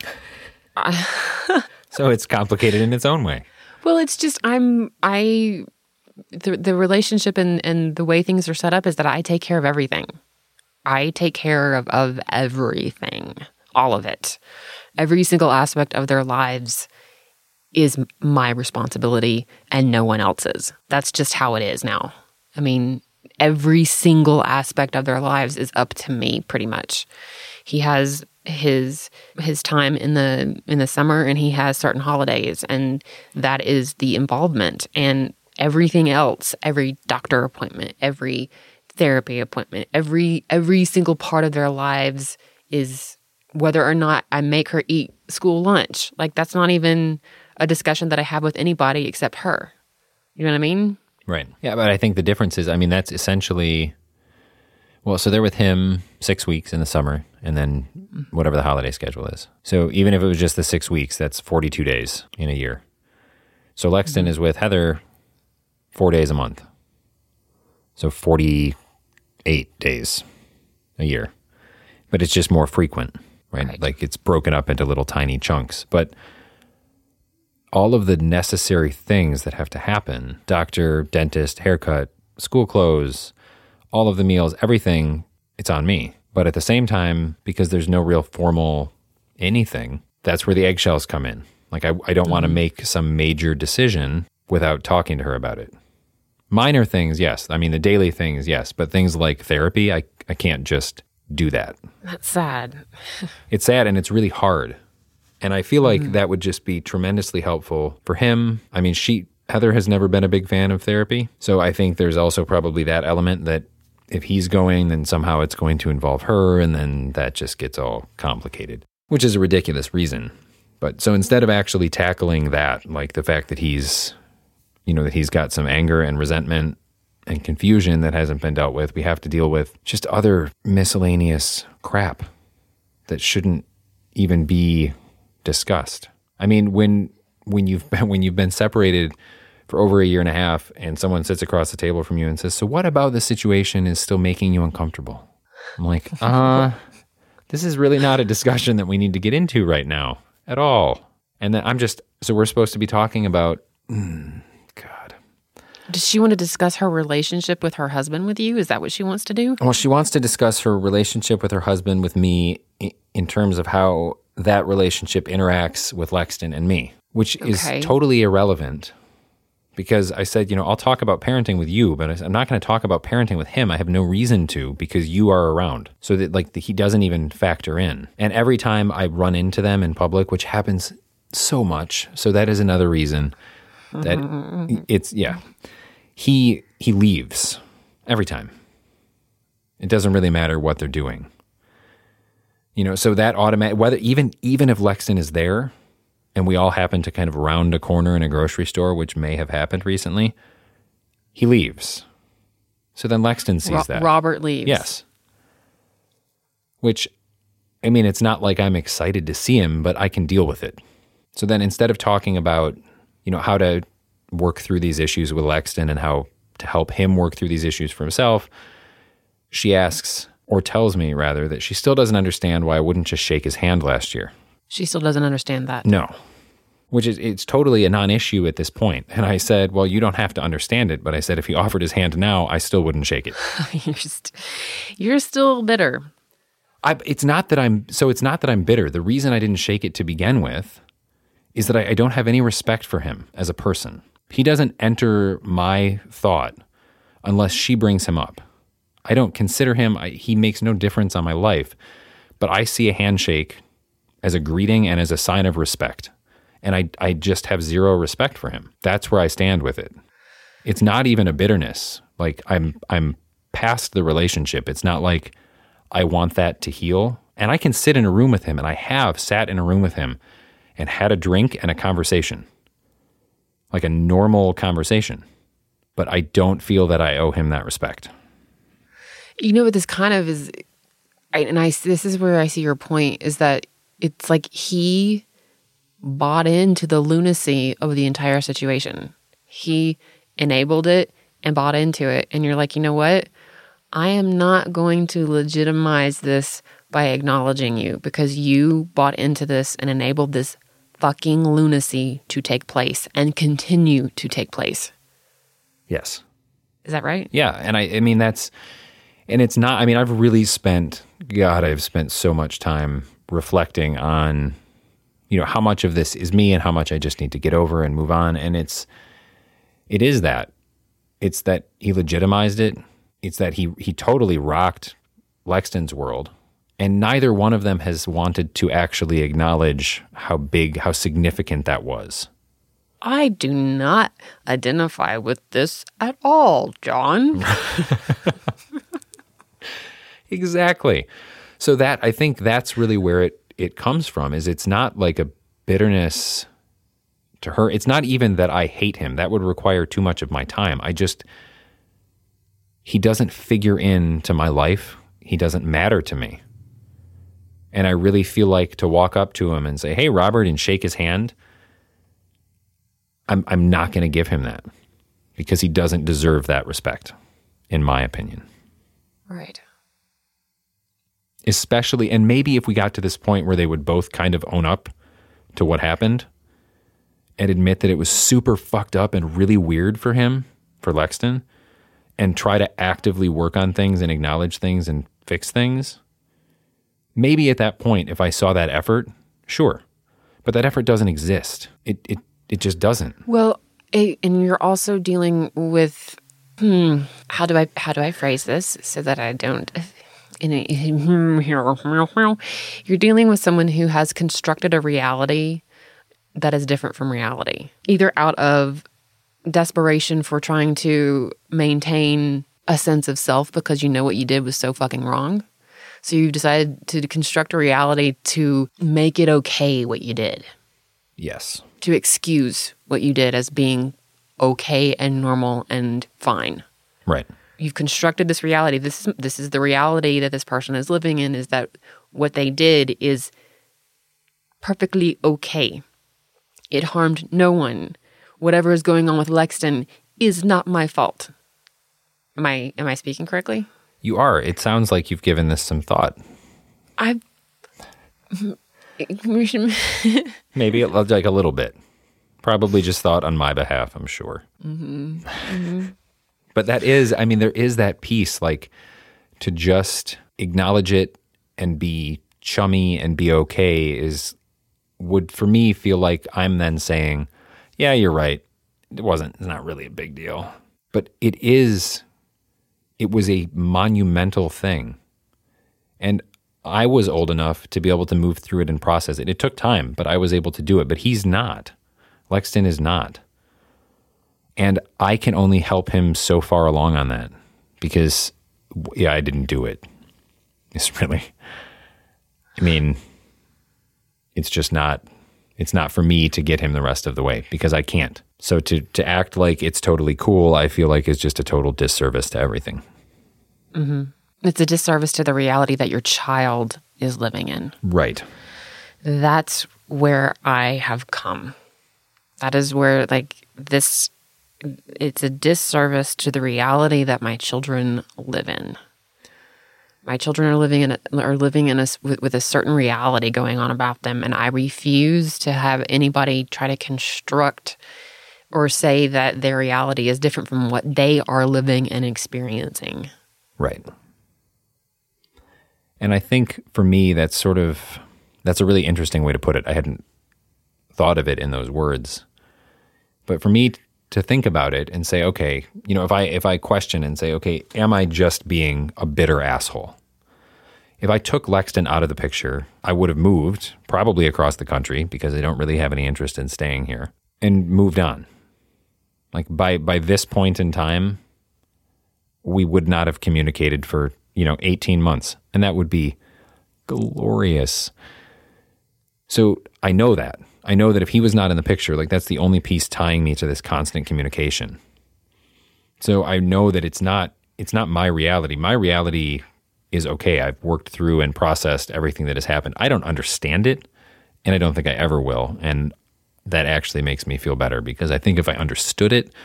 So it's complicated in its own way. Well, it's just, I'm, I, the, the relationship and, and the way things are set up is that I take care of everything. I take care of, of everything, all of it. Every single aspect of their lives is my responsibility and no one else's. That's just how it is now. I mean, every single aspect of their lives is up to me, pretty much. He has his his time in the in the summer, and he has certain holidays, and that is the involvement. And everything else, every doctor appointment, every therapy appointment, every every single part of their lives is whether or not I make her eat school lunch. Like, that's not even a discussion that I have with anybody except her. You know what I mean? Right. Yeah, but I think the difference is, I mean, that's essentially, well, so they're with him six weeks in the summer, and then whatever the holiday schedule is. So even if it was just the six weeks, that's forty-two days in a year. So Lexton mm-hmm. is with Heather four days a month. So forty eight days a year, but it's just more frequent, right? right? Like, it's broken up into little tiny chunks, but all of the necessary things that have to happen, doctor, dentist, haircut, school clothes, all of the meals, everything, it's on me. But at the same time, because there's no real formal anything, that's where the eggshells come in. Like, I, I don't mm-hmm. want to make some major decision without talking to her about it. Minor things, yes. I mean, the daily things, yes. But things like therapy, I, I can't just do that. That's sad. It's sad, and it's really hard. And I feel like mm. that would just be tremendously helpful for him. I mean, she Heather has never been a big fan of therapy. So I think there's also probably that element that if he's going, then somehow it's going to involve her, and then that just gets all complicated, which is a ridiculous reason. But so instead of actually tackling that, like the fact that he's... you know, that he's got some anger and resentment and confusion that hasn't been dealt with, we have to deal with just other miscellaneous crap that shouldn't even be discussed. I mean, when when you've been, when you've been separated for over a year and a half, and someone sits across the table from you and says, so what about this situation is still making you uncomfortable? I'm like, uh, this is really not a discussion that we need to get into right now at all. And then I'm just, so we're supposed to be talking about, mm, God. Does she want to discuss her relationship with her husband with you? Is that what she wants to do? Well, she wants to discuss her relationship with her husband with me in terms of how that relationship interacts with Lexton and me, which okay. is totally irrelevant. Because I said, you know, I'll talk about parenting with you, but I'm not going to talk about parenting with him. I have no reason to because you are around. So that like the, he doesn't even factor in. And every time I run into them in public, which happens so much, so that is another reason that mm-hmm. it's, yeah, he he leaves every time. It doesn't really matter what they're doing. You know, so that automatic, whether even even if Lexton is there, and we all happen to kind of round a corner in a grocery store, which may have happened recently, he leaves. So then Lexton sees Ro- that. Robert leaves. Yes. Which, I mean, it's not like I'm excited to see him, but I can deal with it. So then instead of talking about, you know, how to work through these issues with Lexton and how to help him work through these issues for himself, she asks, or tells me rather, that she still doesn't understand why I wouldn't just shake his hand last year. She still doesn't understand that. No, which is, it's totally a non-issue at this point. And I said, well, you don't have to understand it. But I said, if he offered his hand now, I still wouldn't shake it. you're, just, you're still bitter. I, it's not that I'm, so it's not that I'm bitter. The reason I didn't shake it to begin with is that I, I don't have any respect for him as a person. He doesn't enter my thought unless she brings him up. I don't consider him, I, he makes no difference on my life. But I see a handshake as a greeting and as a sign of respect. And I, I just have zero respect for him. That's where I stand with it. It's not even a bitterness. Like I'm I'm past the relationship. It's not like I want that to heal. And I can sit in a room with him, and I have sat in a room with him and had a drink and a conversation. Like a normal conversation. But I don't feel that I owe him that respect. You know what this kind of is, and I this is where I see your point, is that it's like he bought into the lunacy of the entire situation. He enabled it and bought into it. And you're like, you know what? I am not going to legitimize this by acknowledging you because you bought into this and enabled this fucking lunacy to take place and continue to take place. Yes. Is that right? Yeah. And I, I mean, that's, and it's not, I mean, I've really spent, God, I've spent so much time reflecting on, you know, how much of this is me and how much I just need to get over and move on. And it's, it is that. It's that he legitimized it. It's that he he totally rocked Lexton's world. And neither one of them has wanted to actually acknowledge how big, how significant that was. I do not identify with this at all, John. Exactly. So that, I think that's really where it, it comes from, is it's not like a bitterness to her. It's not even that I hate him. That would require too much of my time. I just, he doesn't figure into my life. He doesn't matter to me. And I really feel like to walk up to him and say, hey, Robert, and shake his hand, I'm I'm not going to give him that because he doesn't deserve that respect, in my opinion. Right. Especially, and maybe if we got to this point where they would both kind of own up to what happened and admit that it was super fucked up and really weird for him, for Lexton, and try to actively work on things and acknowledge things and fix things, maybe at that point, if I saw that effort, sure. But that effort doesn't exist. It it it just doesn't. Well, it, and you're also dealing with, hmm, how do I how do I phrase this so that I don't... In a, you're dealing with someone who has constructed a reality that is different from reality, either out of desperation for trying to maintain a sense of self because you know what you did was so fucking wrong. So you've decided to construct a reality to make it okay what you did. Yes. To excuse what you did as being okay and normal and fine. Right. You've constructed this reality. This is this is the reality that this person is living in, is that what they did is perfectly okay. It harmed no one. whatever is going on with Lexton is not my fault. Am I am I speaking correctly? You are. It sounds like you've given this some thought. I Maybe like a little bit. Probably just thought on my behalf, I'm sure. Mm-hmm. Mm-hmm. But that is, I mean, there is that piece, like, to just acknowledge it and be chummy and be okay is, would for me feel like I'm then saying, yeah, you're right. It wasn't, it's not really a big deal. But it is, it was a monumental thing. And I was old enough to be able to move through it and process it. It took time, but I was able to do it. But he's not. Lexton is not. And I can only help him so far along on that because, yeah, I didn't do it. It's really, I mean, it's just not, it's not for me to get him the rest of the way because I can't. So to, to act like it's totally cool, I feel like is just a total disservice to everything. Mm-hmm. It's a disservice to the reality that your child is living in. Right. That's where I have come. That is where, like, this, it's a disservice to the reality that my children live in. My children are living in a, are living in a, with, with a certain reality going on about them, and I refuse to have anybody try to construct or say that their reality is different from what they are living and experiencing. Right. And I think for me, that's sort of, that's a really interesting way to put it. I hadn't thought of it in those words. But for me to think about it and say, okay, you know, if I if I question and say, okay, am I just being a bitter asshole? If I took Lexton out of the picture, I would have moved probably across the country because I don't really have any interest in staying here and moved on. Like by by this point in time, we would not have communicated for, you know, eighteen months. And that would be glorious. So I know that. I know that if he was not in the picture, like that's the only piece tying me to this constant communication. So I know that it's not it's not my reality. My reality is okay. I've worked through and processed everything that has happened. I don't understand it, and I don't think I ever will. And that actually makes me feel better because I think if I understood it,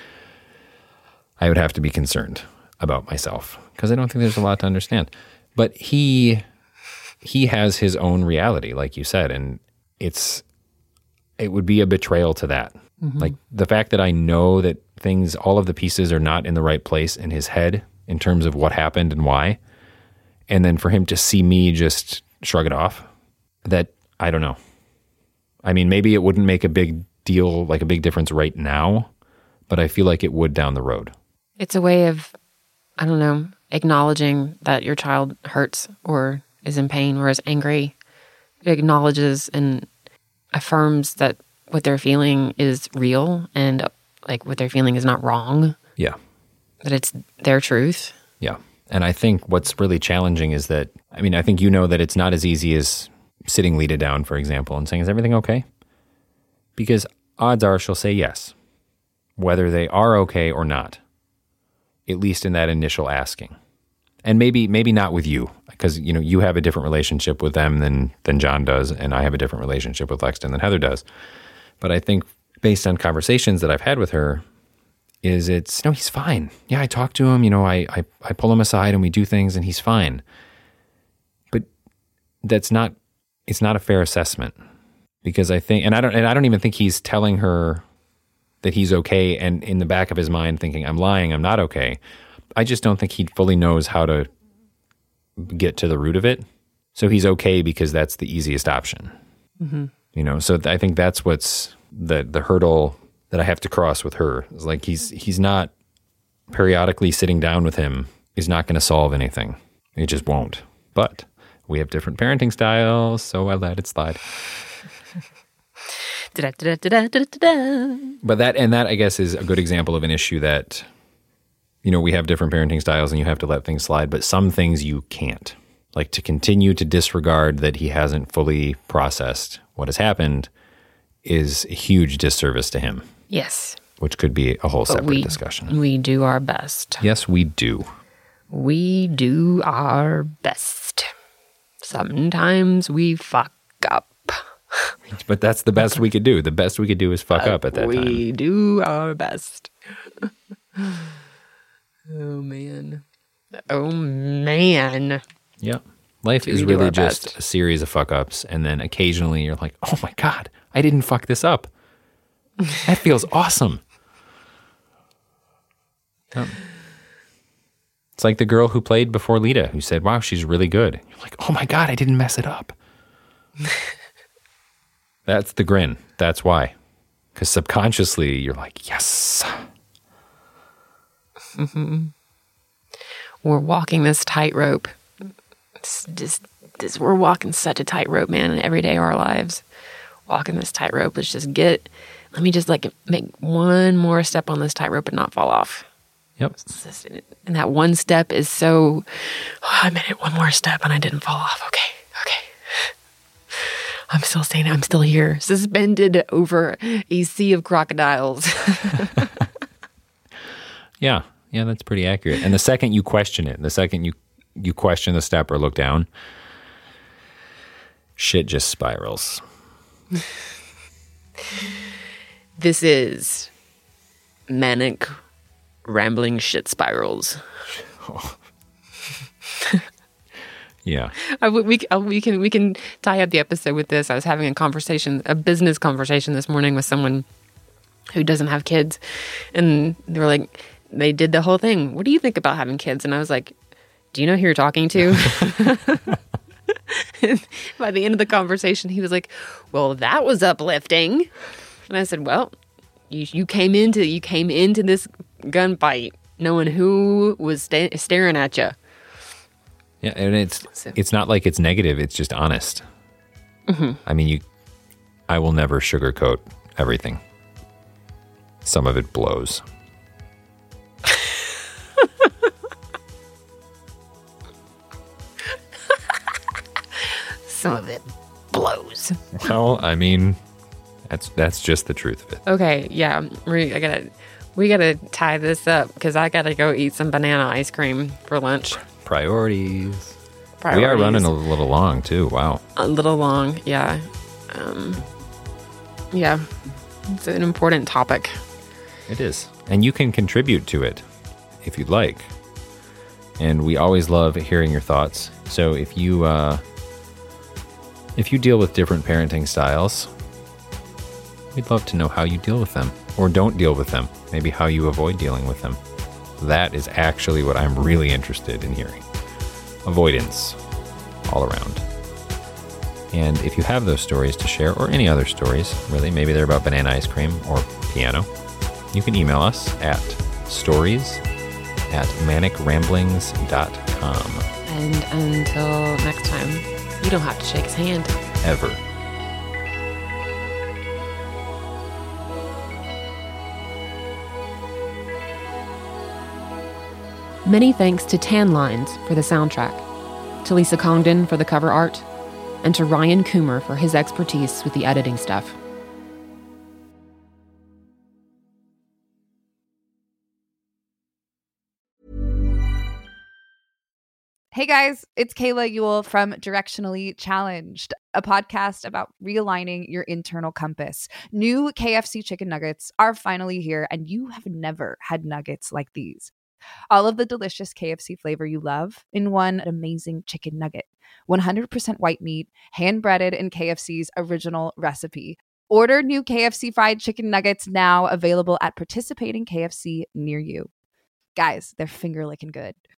I would have to be concerned about myself because I don't think there's a lot to understand. But he he has his own reality, like you said, and it's it would be a betrayal to that. Mm-hmm. Like the fact that I know that things, all of the pieces are not in the right place in his head in terms of what happened and why. And then for him to see me just shrug it off, that I don't know. I mean, maybe it wouldn't make a big deal, like a big difference right now, but I feel like it would down the road. It's a way of, I don't know, acknowledging that your child hurts or is in pain or is angry. It acknowledges and affirms that what they're feeling is real and like what they're feeling is not wrong. Yeah. That it's their truth. Yeah. And I think what's really challenging is that, I mean, I think you know that it's not as easy as sitting Lita down, for example, and saying, is everything okay? Because odds are she'll say yes, whether they are okay or not, at least in that initial asking. And maybe maybe not with you, because you know you have a different relationship with them than than John does, and I have a different relationship with Lexton than Heather does. But I think based on conversations that I've had with her, is it's, no, he's fine. Yeah, I talk to him, you know, I, I, I pull him aside and we do things and he's fine. But that's not, it's not a fair assessment because I think, and I don't, and I don't even think he's telling her that he's okay and in the back of his mind thinking, I'm lying, I'm not okay. I just don't think he fully knows how to get to the root of it. So he's okay because that's the easiest option. Mm-hmm. You know, so th- I think that's what's the the hurdle that I have to cross with her. Is like he's he's not periodically sitting down with him is not going to solve anything. It just won't. But we have different parenting styles, so I let it slide. But that and that I guess is a good example of an issue that, you know, we have different parenting styles and you have to let things slide, but some things you can't. Like to continue to disregard that he hasn't fully processed what has happened is a huge disservice to him. Yes. Which could be a whole but separate we, discussion. We do our best. Yes, we do. We do our best. Sometimes we fuck up. But that's the best we could do. The best we could do is fuck uh, up at that we time. We do our best. Oh, man. Oh, man. Yeah. Life do is really just best. a series of fuck ups. And then occasionally you're like, oh my God, I didn't fuck this up. That feels awesome. Um, it's like the girl who played before Lita who said, wow, she's really good. You're like, oh my God, I didn't mess it up. That's the grin. That's why. Because subconsciously you're like, yes. Mm-hmm. We're walking this tightrope. It's just, this, we're walking such a tightrope, man, in every day of our lives. Walking this tightrope. Let's just get, let me just like make one more step on this tightrope and not fall off. Yep. Just, and that one step is so, oh, I made it one more step and I didn't fall off. Okay, okay. I'm still standing. I'm still here, suspended over a sea of crocodiles. Yeah. Yeah, that's pretty accurate. And the second you question it, the second you, you question the step or look down, shit just spirals. This is manic, rambling shit spirals. Oh. Yeah, I, we we can we can tie up the episode with this. I was having a conversation, a business conversation this morning with someone who doesn't have kids, and they were like, they did the whole thing. What do you think about having kids? And I was like, do you know who you're talking to? By the end of the conversation, he was like, well, that was uplifting. And I said, well, you you came into you came into this gunfight knowing who was sta- staring at you. Yeah, and it's so. It's not like it's negative. It's just honest. Mm-hmm. I mean, you. I will never sugarcoat everything. Some of it blows. Some of it blows. Well, I mean, that's that's just the truth of it. Okay, yeah, we I gotta we gotta tie this up because I gotta go eat some banana ice cream for lunch. Priorities. Priorities. We are running a little long too. Wow. A little long, yeah. Um, yeah, it's an important topic. It is, and you can contribute to it if you'd like. And we always love hearing your thoughts. So if you uh, if you deal with different parenting styles, we'd love to know how you deal with them, or don't deal with them. Maybe how you avoid dealing with them. That is actually what I'm really interested in hearing. Avoidance all around. And if you have those stories to share, or any other stories, really, maybe they're about banana ice cream or piano, you can email us at stories at manic ramblings dot com. And until next time, you don't have to shake his hand. Ever. Many thanks to Tan Lines for the soundtrack, to Lisa Congdon for the cover art, and to Ryan Coomer for his expertise with the editing stuff. Hey guys, it's Kayla Ewell from Directionally Challenged, a podcast about realigning your internal compass. New K F C chicken nuggets are finally here, and you have never had nuggets like these. All of the delicious K F C flavor you love in one amazing chicken nugget. one hundred percent white meat, hand-breaded in K F C's original recipe. Order new K F C fried chicken nuggets now, available at participating K F C near you. Guys, they're finger-licking good.